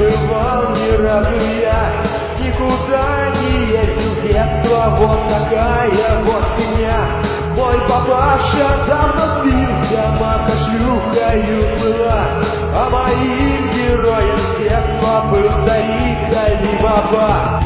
бывал ни разу я, никуда не ездил в детство. Вот такая вот фигня. Мой папаша давно спился, мамка шлюхою была, а моим героем с детства был старик Али-Баба.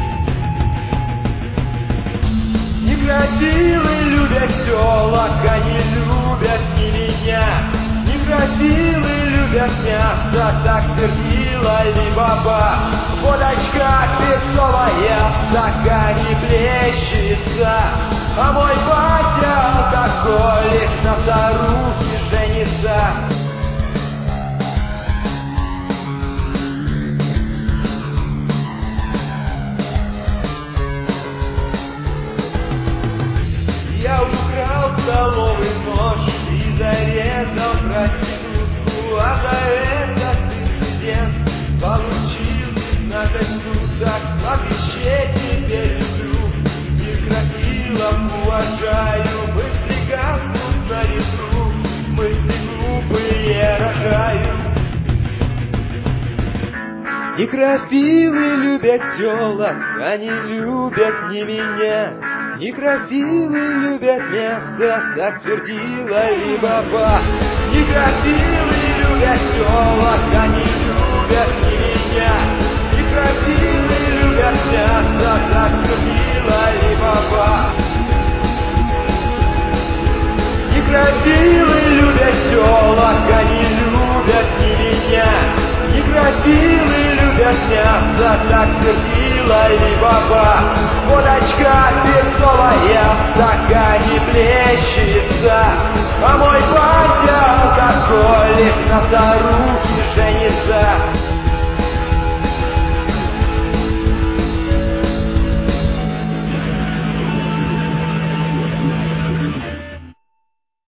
Некрасивый любят телок, они любят не меня. Некрасивый любят мясо, так твердил Али-Баба. Водочка перцовая в стакане плещется, а мой батя алкоголик на старухе женится. Я украл столовый нож и зарезал проститутку, а за этот инцидент получил 15 суток. Вообще теперь люблю некрофилов, уважаю, мысли гаснут на ветру, мысли глупые рожаю. Некрофилы любят телок, они любят не меня. Некрофилы любят мясо, так твердила Али-Баба. Некрофилы любят телок, они любят не меня. Некрофилы любят мясо, так твердила Али-Баба. Некрофилы любят телок, они любят не меня. Некрофилы любят мясо, так твердила Али-Баба. Водочка перцовая в стакане плещется, а мой батя алкоголик на старухе женится.